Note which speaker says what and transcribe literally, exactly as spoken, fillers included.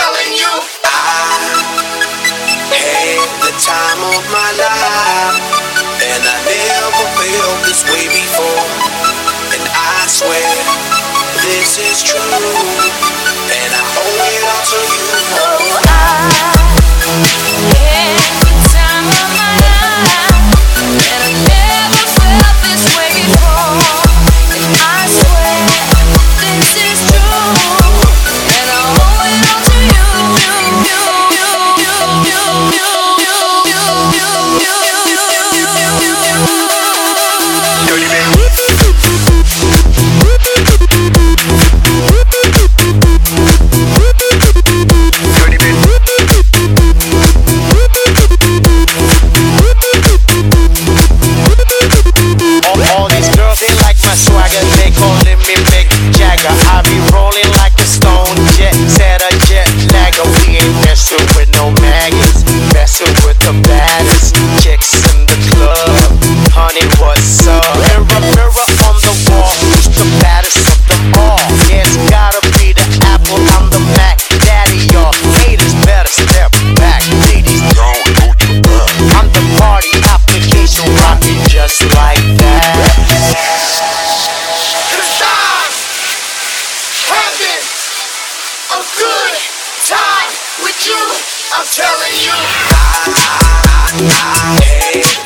Speaker 1: telling you, I had the time of my life, and I never felt this way before. And I swear this is true, and I owe it all to you.
Speaker 2: Oh, I had the time of my life, and I never felt this way before. And I swear this is true, and I owe it all to you. You, you, you, you, you, you, you, you, you, you, you, you.
Speaker 1: Dirty man.
Speaker 3: All these girls, they like my swagger, they calling me Mick Jagger. I be rolling like a stone jet, set a jet lagger. We ain't messing with no maggots, messing with the baddest chicks in the club. Honey, what's up? Mirror, mirror on the wall, who's the baddest of them all? Yeah, it's gotta be the Apple, I'm the Mac. Daddy, y'all haters better step back. Ladies, don't go to back. I'm the party application, rocking just like that.
Speaker 1: Cause I'm having a good time with you. I'm telling you, I, I, I had